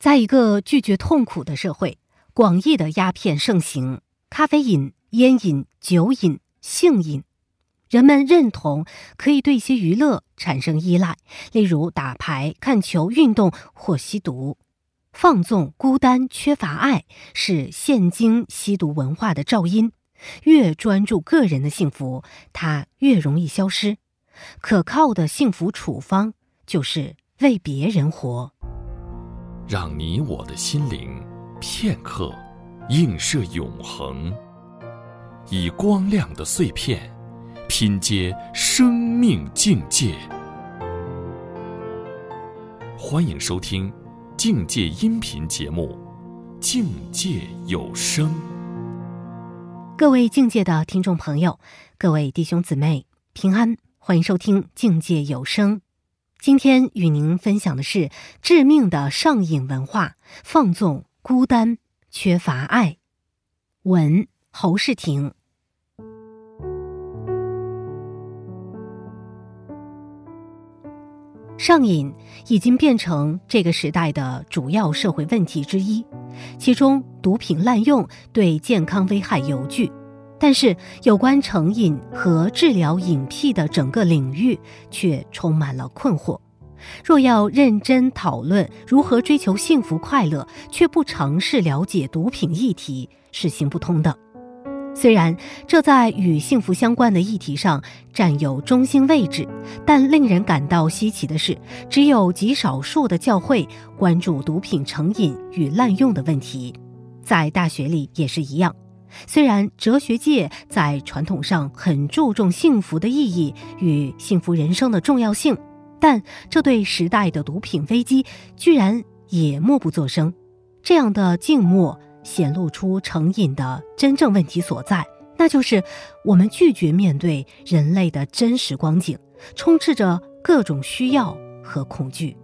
在一个拒绝痛苦的社会，广义的鸦片盛行，咖啡瘾、烟瘾、酒瘾、性瘾，人们认同可以对一些娱乐产生依赖，例如打牌、看球、运动或吸毒。放纵、孤单、缺乏爱是现今吸毒文化的肇因，越专注个人的幸福，它越容易消失。可靠的幸福处方就是为别人活。 让你我的心灵片刻映射永恒，以光亮的碎片拼接生命境界。欢迎收听境界音频节目《境界有声》。 各位境界的听众朋友，各位弟兄姊妹平安，欢迎收听境界有声。今天与您分享的是致命的上瘾文化，放纵、孤单、缺乏爱。文：侯世廷。上瘾已经变成这个时代的主要社会问题之一，其中毒品滥用对健康危害尤巨，但是有关成瘾和治疗瘾癖的整个领域却充满了困惑。若要认真讨论如何追求幸福快乐，却不尝试了解毒品议题，是行不通的。虽然这在与幸福相关的议题上占有中心位置，但令人感到稀奇的是，只有极少数的教会关注毒品成瘾与滥用的问题。在大学里也是一样，虽然哲学界在传统上很注重幸福的意义与幸福人生的重要性，但这对时代的毒品危机居然也默不作声。这样的静默显露出成瘾的真正问题所在，那就是我们拒绝面对人类的真实光景，充斥着各种需要和恐惧。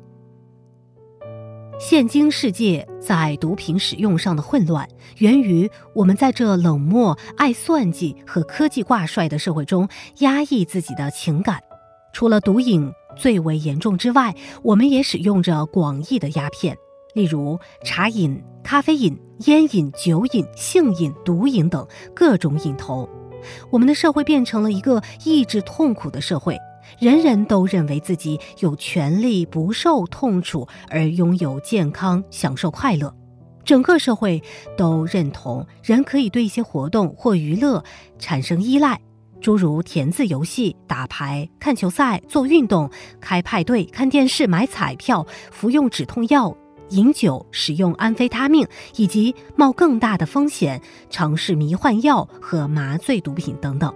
现今世界在毒品使用上的混乱，源于我们在这冷漠、爱算计和科技挂帅的社会中压抑自己的情感。除了毒瘾最为严重之外，我们也使用着广义的鸦片，例如茶瘾、咖啡瘾、烟瘾、酒瘾、性瘾、毒瘾等各种瘾头。我们的社会变成了一个抑制痛苦的社会，人人都认为自己有权利不受痛楚而拥有健康，享受快乐。整个社会都认同人可以对一些活动或娱乐产生依赖，诸如填字游戏、打牌、看球赛、做运动、开派对、看电视、买彩票、服用止痛药、饮酒、使用安非他命，以及冒更大的风险尝试迷幻药和麻醉毒品等等。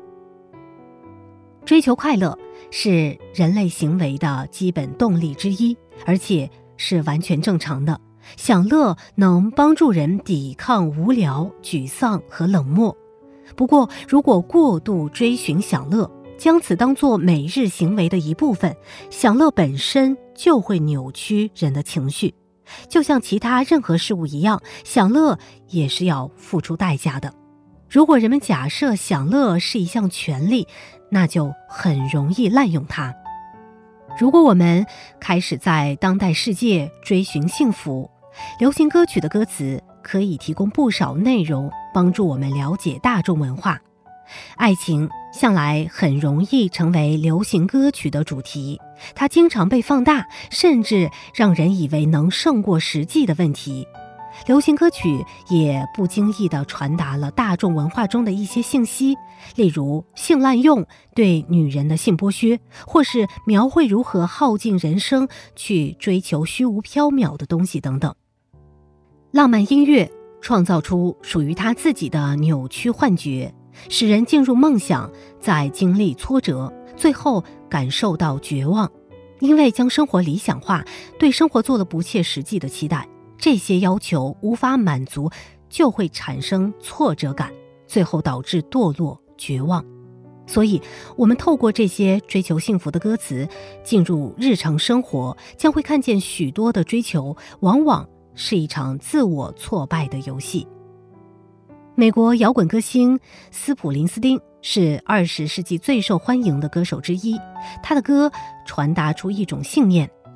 追求快乐是人类行为的基本动力之一，而且是完全正常的。享乐能帮助人抵抗无聊、沮丧和冷漠。不过，如果过度追寻享乐，将此当作每日行为的一部分，享乐本身就会扭曲人的情绪。就像其他任何事物一样，享乐也是要付出代价的。如果人们假设享乐是一项权利，那就很容易滥用它。如果我们开始在当代世界追寻幸福，流行歌曲的歌词可以提供不少内容，帮助我们了解大众文化。爱情向来很容易成为流行歌曲的主题，它经常被放大，甚至让人以为能胜过实际的问题。流行歌曲也不经意地传达了大众文化中的一些信息，例如性滥用、对女人的性剥削，或是描绘如何耗尽人生去追求虚无缥缈的东西等等。浪漫音乐创造出属于它自己的扭曲幻觉，使人进入梦想，在经历挫折，最后感受到绝望。因为将生活理想化，对生活做了不切实际的期待，这些要求无法满足，就会产生挫折感，最后导致堕落、绝望。所以，我们透过这些追求幸福的歌词，进入日常生活，将会看见许多的追求，往往是一场自我挫败的游戏。美国摇滚歌星斯普林斯汀是20世纪最受欢迎的歌手之一，他的歌传达出一种信念：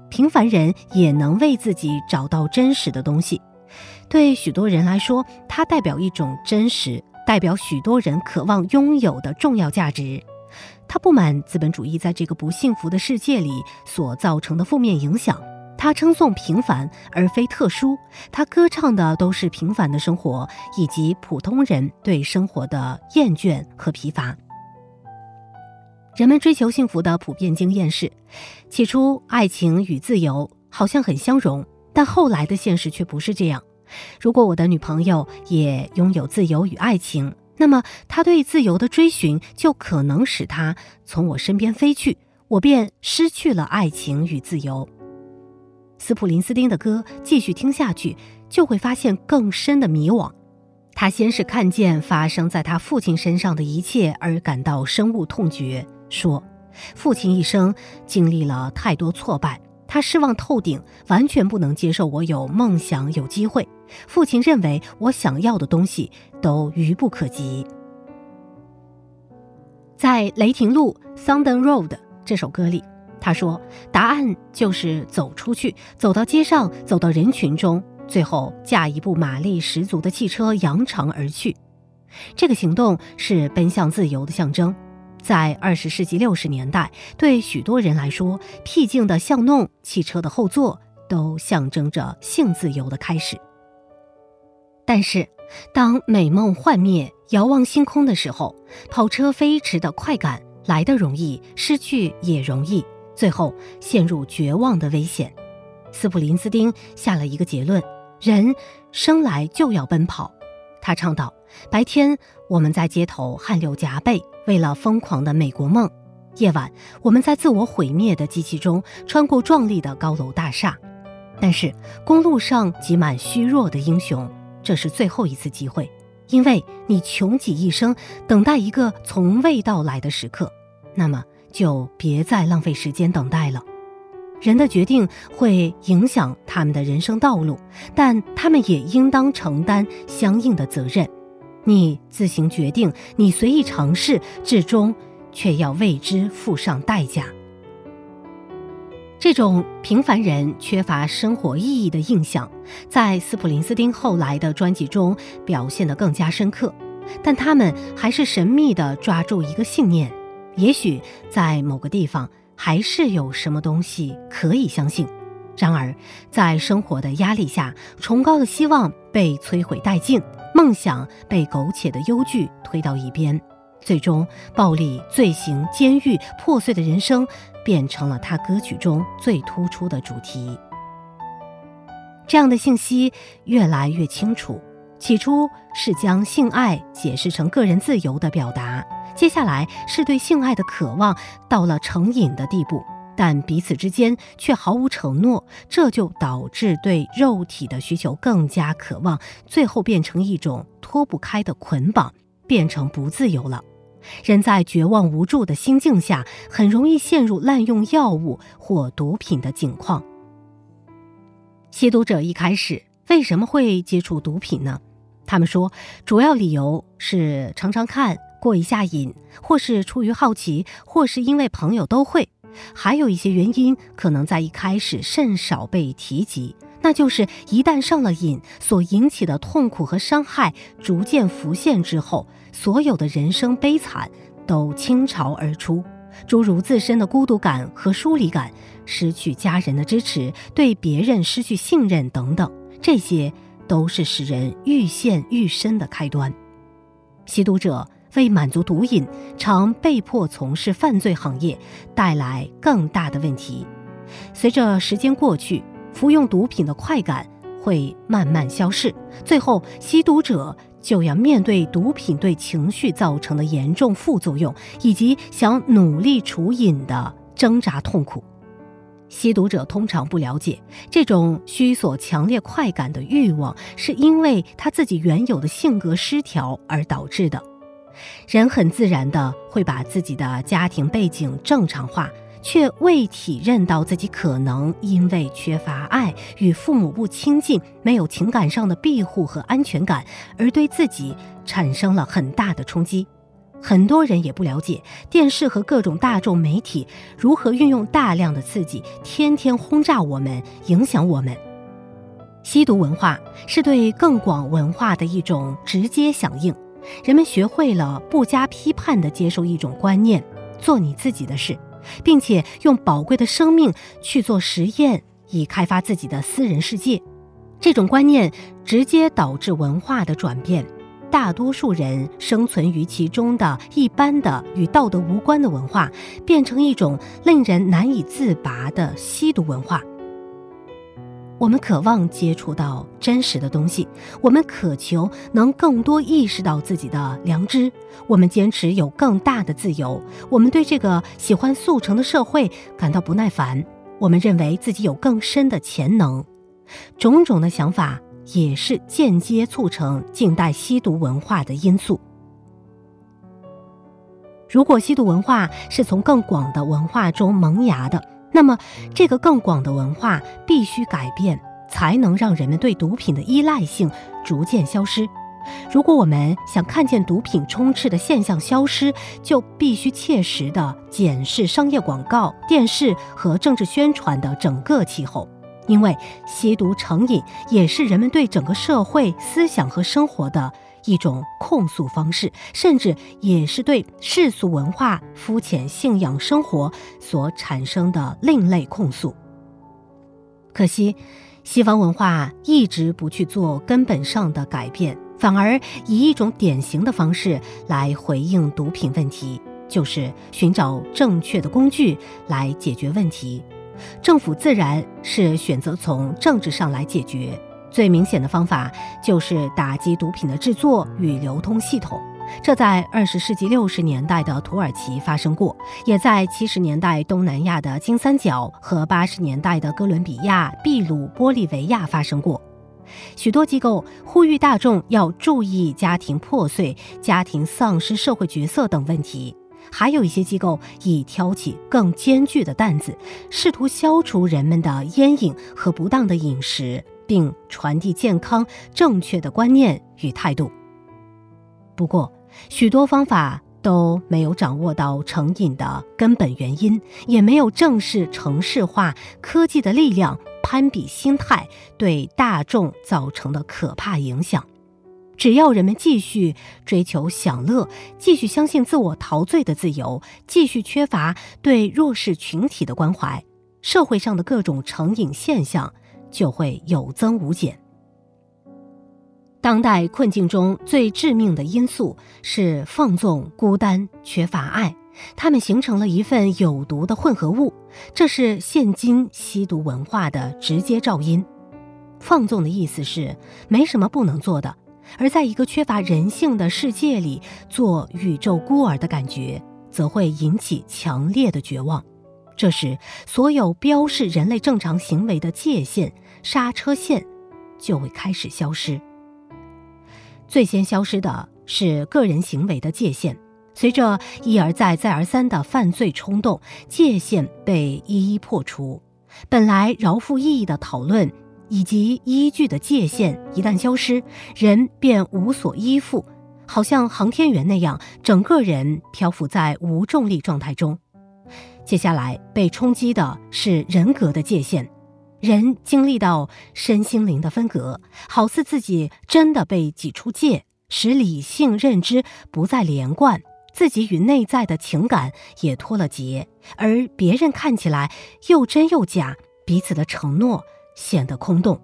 平凡人也能为自己找到真实的东西。对许多人来说，它代表一种真实，代表许多人渴望拥有的重要价值。他不满资本主义在这个不幸福的世界里所造成的负面影响，他称颂平凡而非特殊，他歌唱的都是平凡的生活以及普通人对生活的厌倦和疲乏。人们追求幸福的普遍经验是，起初爱情与自由好像很相容，但后来的现实却不是这样。如果我的女朋友也拥有自由与爱情，那么她对自由的追寻就可能使她从我身边飞去，我便失去了爱情与自由。斯普林斯汀的歌继续听下去，就会发现更深的迷惘。他先是看见发生在他父亲身上的一切而感到深恶痛绝，说父亲一生经历了太多挫败，他失望透顶，完全不能接受我有梦想有机会。父亲认为我想要的东西都愚不可及。在雷霆路 Thunder Road 这首歌里，他说答案就是走出去，走到街上，走到人群中，最后驾一部马力十足的汽车扬长而去。这个行动是奔向自由的象征。在20世纪60年代，对许多人来说，僻静的巷弄、汽车的后座都象征着性自由的开始。但是当美梦幻灭，遥望星空的时候，跑车飞驰的快感来得容易，失去也容易，最后陷入绝望的危险。斯普林斯汀下了一个结论：人生来就要奔跑。他唱道，白天我们在街头汗流浃背，为了疯狂的美国梦；夜晚我们在自我毁灭的机器中穿过壮丽的高楼大厦。但是公路上挤满虚弱的英雄，这是最后一次机会，因为你穷极一生等待一个从未到来的时刻，那么就别再浪费时间等待了。人的决定会影响他们的人生道路，但他们也应当承担相应的责任。你自行决定，你随意尝试，至终却要为之付上代价。这种平凡人缺乏生活意义的印象，在斯普林斯汀后来的专辑中表现得更加深刻，但他们还是神秘地抓住一个信念，也许在某个地方还是有什么东西可以相信。然而在生活的压力下，崇高的希望被摧毁殆尽，梦想被苟且的忧惧推到一边，最终暴力、罪行、监狱、破碎的人生变成了他歌曲中最突出的主题。这样的信息越来越清楚，起初是将性爱解释成个人自由的表达，接下来是对性爱的渴望到了成瘾的地步，但彼此之间却毫无承诺，这就导致对肉体的需求更加渴望，最后变成一种脱不开的捆绑，变成不自由了。人在绝望无助的心境下，很容易陷入滥用药物或毒品的境况。吸毒者一开始为什么会接触毒品呢？他们说，主要理由是尝尝看，过一下瘾，或是出于好奇，或是因为朋友都会。还有一些原因可能在一开始甚少被提及，那就是一旦上了瘾，所引起的痛苦和伤害逐渐浮现之后，所有的人生悲惨都倾巢而出，诸如自身的孤独感和疏离感，失去家人的支持，对别人失去信任等等，这些都是使人愈陷愈深的开端。吸毒者为满足毒瘾，常被迫从事犯罪行业，带来更大的问题。随着时间过去，服用毒品的快感会慢慢消逝，最后吸毒者就要面对毒品对情绪造成的严重副作用，以及想努力除瘾的挣扎痛苦。吸毒者通常不了解，这种需索强烈快感的欲望是因为他自己原有的性格失调而导致的。人很自然地会把自己的家庭背景正常化，却未体认到自己可能因为缺乏爱，与父母不亲近，没有情感上的庇护和安全感，而对自己产生了很大的冲击。 很多人也不了解电视和各种大众媒体如何运用大量的刺激，天天轰炸我们，影响我们。吸毒文化是对更广文化的一种直接响应，人们学会了不加批判地接受一种观念，做你自己的事，并且用宝贵的生命去做实验，以开发自己的私人世界。这种观念直接导致文化的转变，大多数人生存于其中的一般的与道德无关的文化，变成一种令人难以自拔的吸毒文化。我们渴望接触到真实的东西，我们渴求能更多意识到自己的良知，我们坚持有更大的自由，我们对这个喜欢速成的社会感到不耐烦，我们认为自己有更深的潜能。种种的想法也是间接促成近代吸毒文化的因素。如果吸毒文化是从更广的文化中萌芽的，那么这个更广的文化必须改变，才能让人们对毒品的依赖性逐渐消失。如果我们想看见毒品充斥的现象消失，就必须切实地检视商业广告、电视和政治宣传的整个气候。因为吸毒成瘾也是人们对整个社会思想和生活的一种控诉方式，甚至也是对世俗文化、肤浅信仰生活所产生的另类控诉。可惜西方文化一直不去做根本上的改变，反而以一种典型的方式来回应毒品问题，就是寻找正确的工具来解决问题。政府自然是选择从政治上来解决，最明显的方法就是打击毒品的制作与流通系统。这在20世纪60年代的土耳其发生过，也在70年代东南亚的金三角和80年代的哥伦比亚、秘鲁、玻利维亚发生过。许多机构呼吁大众要注意家庭破碎、家庭丧失社会角色等问题。还有一些机构已挑起更艰巨的担子，试图消除人们的烟瘾和不当的饮食，并传递健康正确的观念与态度。不过，许多方法都没有掌握到成瘾的根本原因，也没有正视城市化科技的力量、攀比心态对大众造成的可怕影响。只要人们继续追求享乐，继续相信自我陶醉的自由，继续缺乏对弱势群体的关怀，社会上的各种成瘾现象就会有增无减。当代困境中最致命的因素是放纵、孤单、缺乏爱，它们形成了一份有毒的混合物，这是现今吸毒文化的直接肇因。放纵的意思是没什么不能做的，而在一个缺乏人性的世界里做宇宙孤儿的感觉，则会引起强烈的绝望。这时，所有标示人类正常行为的界限、刹车线就会开始消失。最先消失的是个人行为的界限，随着一而再再而三的犯罪冲动，界限被一一破除。本来饶富意义的讨论以及依据的界限一旦消失，人便无所依附，好像航天员那样，整个人漂浮在无重力状态中。接下来被冲击的是人格的界限，人经历到身心灵的分隔，好似自己真的被挤出界，使理性认知不再连贯，自己与内在的情感也脱了节，而别人看起来又真又假，彼此的承诺显得空洞。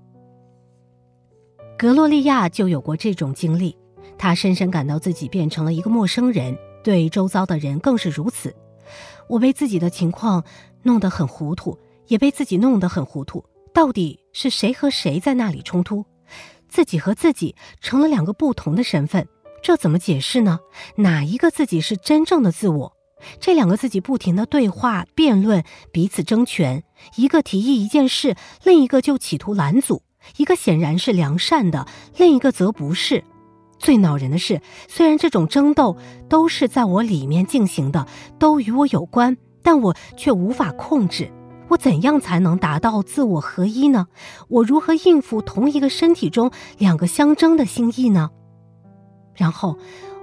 格洛利亚就有过这种经历，她深深感到自己变成了一个陌生人，对周遭的人更是如此。我被自己的情况弄得很糊涂，也被自己弄得很糊涂，到底是谁和谁在那里冲突？自己和自己成了两个不同的身份，这怎么解释呢？哪一个自己是真正的自我？这两个自己不停地对话、辩论，彼此争权，一个提议一件事，另一个就企图拦阻，一个显然是良善的，另一个则不是。最恼人的是，虽然这种争斗都是在我里面进行的，都与我有关，但我却无法控制。我怎样才能达到自我合一呢？我如何应付同一个身体中两个相争的心意呢？然后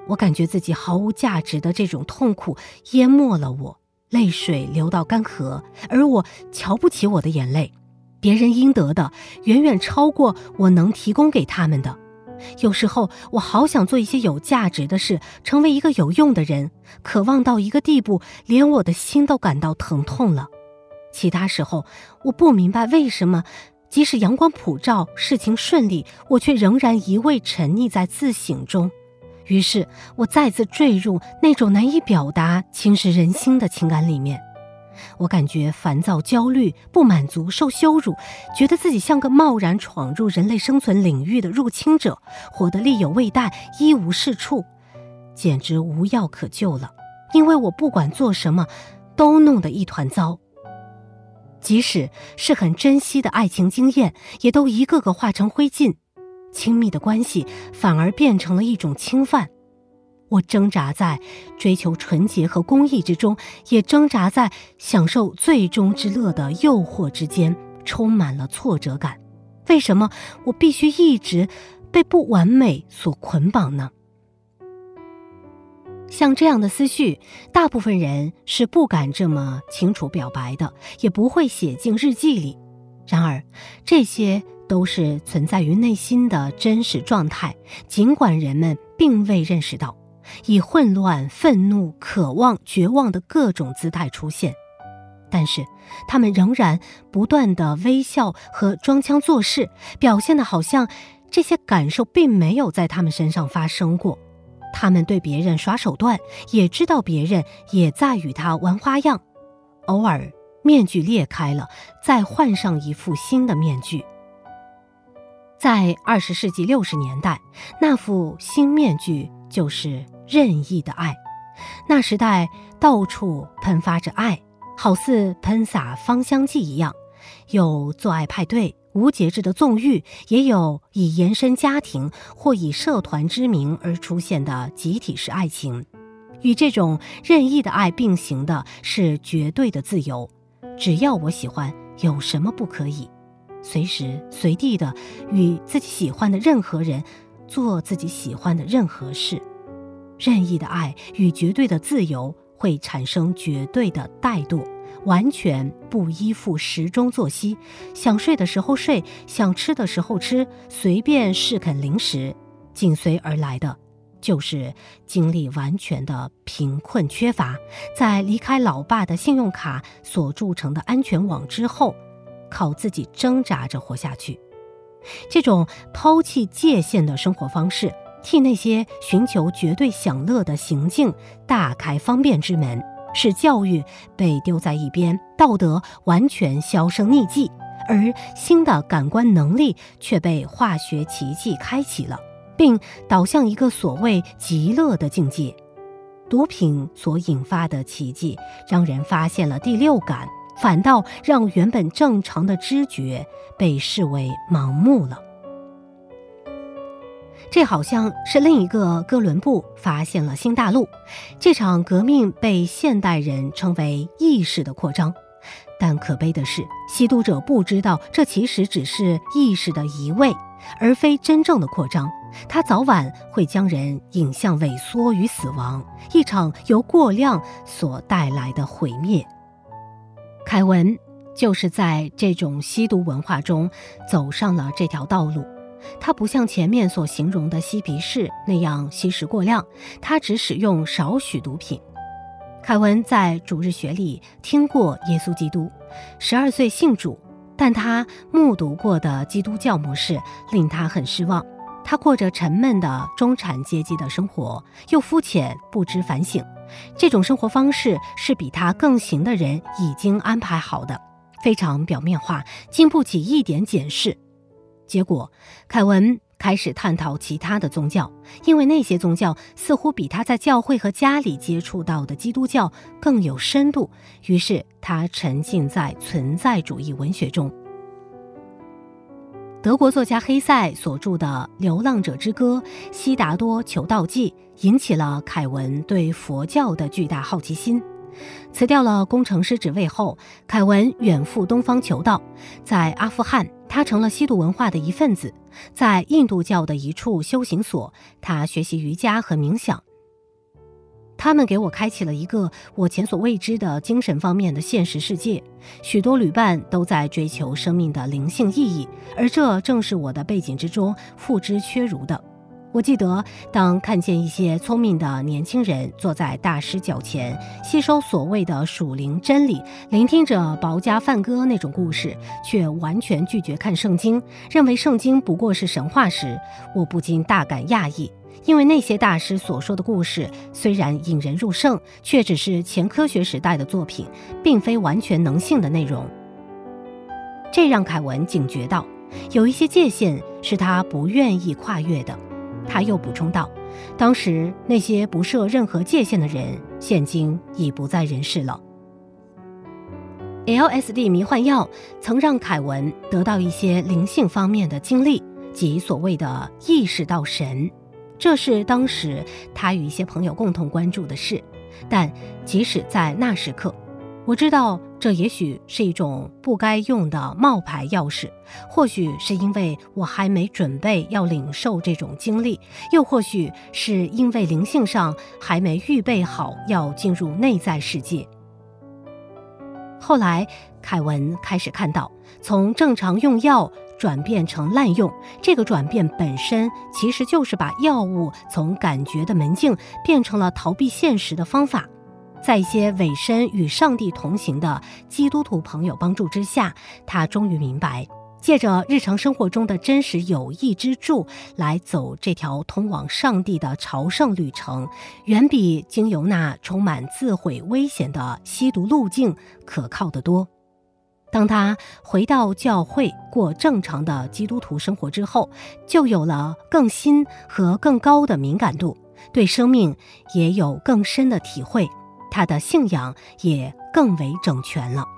我感觉自己毫无价值的这种痛苦淹没了我，泪水流到干涸，而我瞧不起我的眼泪，别人应得的远远超过我能提供给他们的。有时候我好想做一些有价值的事，成为一个有用的人，渴望到一个地步，连我的心都感到疼痛了。其他时候，我不明白为什么即使阳光普照，事情顺利，我却仍然一味沉溺在自省中。于是我再次坠入那种难以表达、侵蚀人心的情感里面。我感觉烦躁、焦虑、不满足、受羞辱，觉得自己像个贸然闯入人类生存领域的入侵者，活得力有未逮，一无是处，简直无药可救了。因为我不管做什么，都弄得一团糟。即使是很珍惜的爱情经验，也都一个个化成灰烬。亲密的关系反而变成了一种侵犯。我挣扎在追求纯洁和公义之中，也挣扎在享受最终之乐的诱惑之间，充满了挫折感。为什么我必须一直被不完美所捆绑呢？像这样的思绪，大部分人是不敢这么清楚表白的，也不会写进日记里。然而，这些都是存在于内心的真实状态，尽管人们并未认识到，以混乱、愤怒、渴望、绝望的各种姿态出现。但是，他们仍然不断地微笑和装腔作势，表现得好像这些感受并没有在他们身上发生过。他们对别人耍手段，也知道别人也在与他玩花样。偶尔，面具裂开了，再换上一副新的面具。在20世纪60年代，那副新面具就是任意的爱。那时代到处喷发着爱，好似喷洒芳香剂一样，有做爱派对、无节制的纵欲，也有以延伸家庭或以社团之名而出现的集体式爱情。与这种任意的爱并行的是绝对的自由，只要我喜欢，有什么不可以？随时随地的与自己喜欢的任何人做自己喜欢的任何事。任意的爱与绝对的自由会产生绝对的怠惰，完全不依附时钟作息，想睡的时候睡，想吃的时候吃，随便试啃零食。紧随而来的就是经历完全的贫困缺乏，在离开老爸的信用卡所铸成的安全网之后，靠自己挣扎着活下去。这种抛弃界限的生活方式，替那些寻求绝对享乐的行径大开方便之门，使教育被丢在一边，道德完全销声匿迹，而新的感官能力却被化学奇迹开启了，并导向一个所谓极乐的境界。毒品所引发的奇迹让人发现了第六感，反倒让原本正常的知觉被视为盲目了。这好像是另一个哥伦布发现了新大陆，这场革命被现代人称为意识的扩张。但可悲的是，吸毒者不知道这其实只是意识的移位，而非真正的扩张。它早晚会将人引向萎缩与死亡，一场由过量所带来的毁灭。凯文就是在这种吸毒文化中走上了这条道路。他不像前面所形容的嬉皮士那样吸食过量，他只使用少许毒品。凯文在主日学里听过耶稣基督，12岁信主，但他目睹过的基督教模式令他很失望。他过着沉闷的中产阶级的生活，又肤浅不知反省。这种生活方式是比他更行的人已经安排好的，非常表面化，经不起一点检视。结果，凯文开始探讨其他的宗教，因为那些宗教似乎比他在教会和家里接触到的基督教更有深度，于是他沉浸在存在主义文学中。德国作家黑塞所著的《流浪者之歌》《悉达多求道记》引起了凯文对佛教的巨大好奇心。辞掉了工程师职位后，凯文远赴东方求道。在阿富汗，他成了吸毒文化的一份子；在印度教的一处修行所，他学习瑜伽和冥想。 他们给我开启了一个我前所未知的精神方面的现实世界。许多旅伴都在追求生命的灵性意义，而这正是我的背景之中付之阙如的。我记得，当看见一些聪明的年轻人坐在大师脚前，吸收所谓的属灵真理，聆听着保家梵歌那种故事，却完全拒绝看圣经，认为圣经不过是神话时，我不禁大感讶异。因为那些大师所说的故事虽然引人入胜，却只是前科学时代的作品，并非完全能信的内容。这让凯文警觉到，有一些界限是他不愿意跨越的。他又补充道，当时那些不设任何界限的人，现今已不在人世了。LSD 迷幻药曾让凯文得到一些灵性方面的经历，即所谓的意识到神。这是当时他与一些朋友共同关注的事，但即使在那时刻，我知道这也许是一种不该用的冒牌钥匙，或许是因为我还没准备要领受这种经历，又或许是因为灵性上还没预备好要进入内在世界。后来凯文开始看到，从正常用药转变成滥用，这个转变本身其实就是把药物从感觉的门径变成了逃避现实的方法。在一些委身与上帝同行的基督徒朋友帮助之下，他终于明白，借着日常生活中的真实有益之处来走这条通往上帝的朝圣旅程，远比经由那充满自毁危险的吸毒路径可靠得多。当他回到教会过正常的基督徒生活之后，就有了更新和更高的敏感度，对生命也有更深的体会，他的信仰也更为整全了。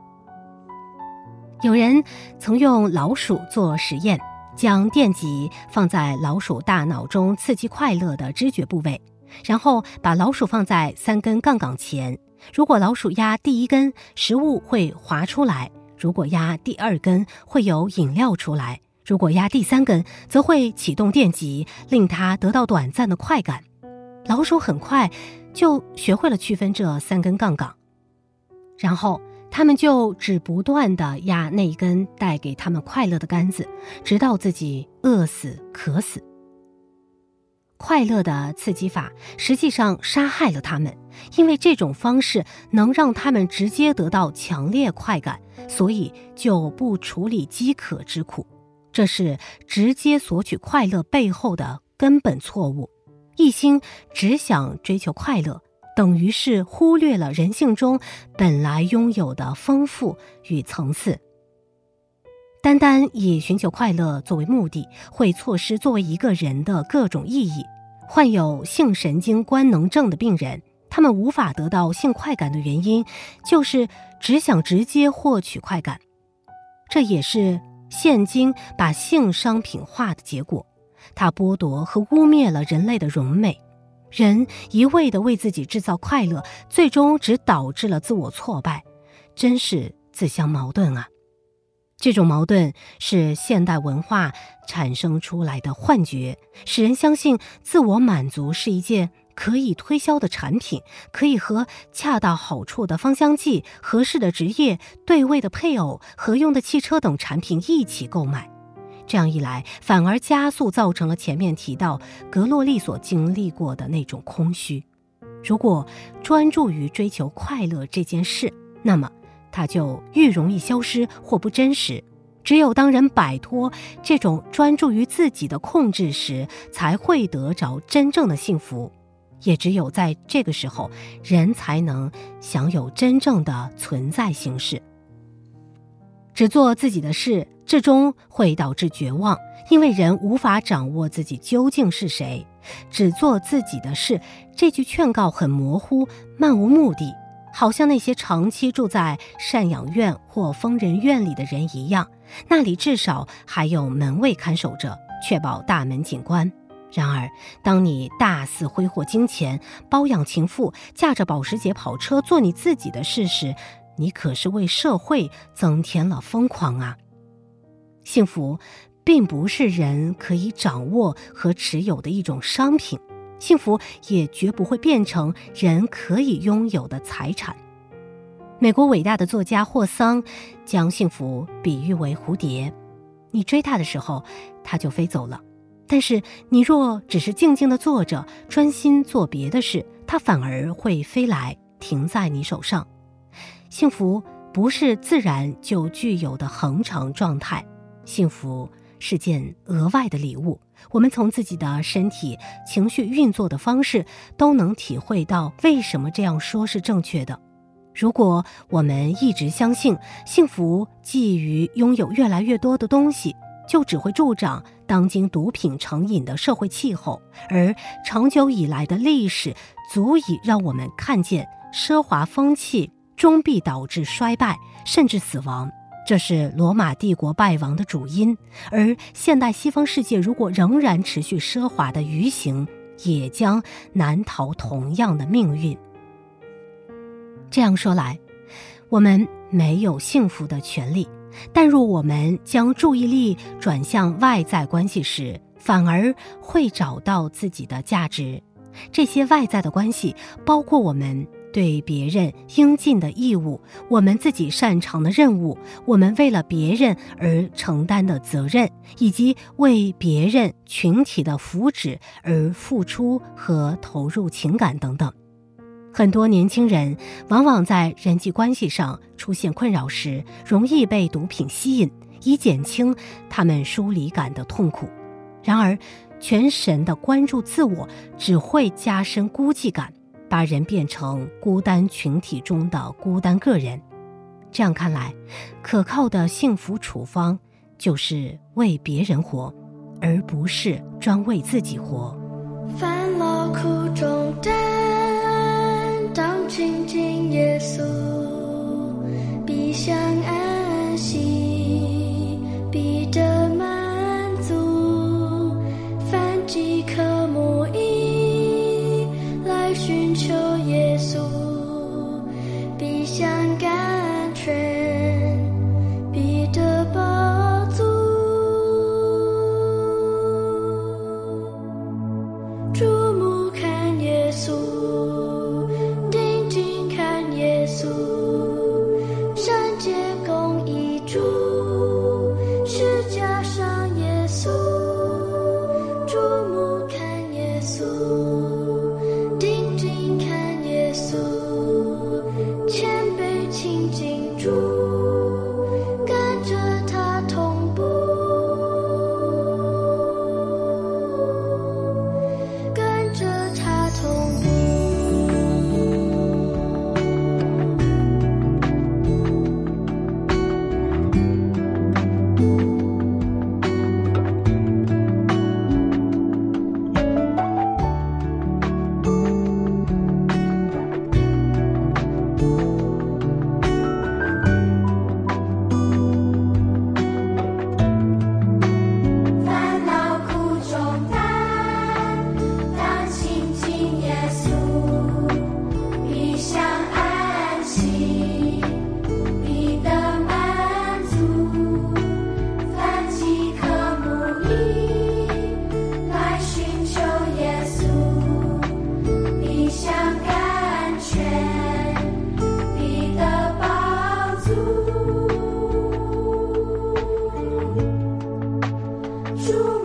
有人曾用老鼠做实验，将电极放在老鼠大脑中刺激快乐的知觉部位，然后把老鼠放在3根杠杆前，如果老鼠压第1根，食物会滑出来；如果压第2根，会有饮料出来；如果压第3根，则会启动电极，令它得到短暂的快感。老鼠很快就学会了区分这3根杠杆，然后他们就只不断地压那一根带给他们快乐的杆子，直到自己饿死渴死。快乐的刺激法实际上杀害了他们，因为这种方式能让他们直接得到强烈快感，所以就不处理饥渴之苦。这是直接索取快乐背后的根本错误。一心只想追求快乐，等于是忽略了人性中本来拥有的丰富与层次。单单以寻求快乐作为目的，会错失作为一个人的各种意义。患有性神经官能症的病人，他们无法得到性快感的原因，就是只想直接获取快感。这也是现今把性商品化的结果，它剥夺和污蔑了人类的荣美。人一味地为自己制造快乐，最终只导致了自我挫败，真是自相矛盾啊！这种矛盾是现代文化产生出来的幻觉，使人相信自我满足是一件可以推销的产品，可以和恰到好处的芳香剂、合适的职业、对位的配偶、合用的汽车等产品一起购买。这样一来，反而加速造成了前面提到格洛丽所经历过的那种空虚。如果专注于追求快乐这件事，那么它就愈容易消失或不真实。只有当人摆脱这种专注于自己的控制时，才会得着真正的幸福。也只有在这个时候，人才能享有真正的存在形式。只做自己的事，至终会导致绝望，因为人无法掌握自己究竟是谁。只做自己的事，这句劝告很模糊，漫无目的，好像那些长期住在赡养院或疯人院里的人一样，那里至少还有门卫看守着，确保大门紧关。然而，当你大肆挥霍金钱，包养情妇，驾着保时捷跑车做你自己的事时，你可是为社会增添了疯狂啊！幸福并不是人可以掌握和持有的一种商品， 幸福也绝不会变成人可以拥有的财产。美国伟大的作家霍桑将幸福比喻为蝴蝶，你追它的时候，它就飞走了。但是你若只是静静地坐着，专心做别的事，它反而会飞来，停在你手上。幸福不是自然就具有的恒常状态，幸福是件额外的礼物。我们从自己的身体、情绪运作的方式，都能体会到为什么这样说是正确的。如果我们一直相信幸福基于拥有越来越多的东西，就只会助长当今毒品成瘾的社会气候，而长久以来的历史足以让我们看见奢华风气终必导致衰败甚至死亡，这是罗马帝国败亡的主因。而现代西方世界如果仍然持续奢华的余行，也将难逃同样的命运。这样说来，我们没有幸福的权利，但若我们将注意力转向外在关系时，反而会找到自己的价值。这些外在的关系包括我们对别人应尽的义务，我们自己擅长的任务，我们为了别人而承担的责任，以及为别人群体的福祉而付出和投入情感等等。很多年轻人往往在人际关系上出现困扰时，容易被毒品吸引，以减轻他们疏离感的痛苦。然而，全神的关注自我只会加深孤寂感，把人变成孤单群体中的孤单个人。这样看来，可靠的幸福处方就是为别人活，而不是专为自己活。 烦恼苦重担，当亲近耶稣，必享安息，必得满足。凡饥渴慕义，来寻求耶稣，必享甘泉，必得饱足。注目看耶稣，定睛看耶稣，圣洁公义主，是加上耶稣。注目看耶稣，定睛看耶稣，谦卑亲近主，跟着他同步，跟着他同步。烦恼苦重担，当亲近耶稣，必享安息，必得满足。凡饥渴慕义，来寻求耶稣，必享甘泉，必得饱足。主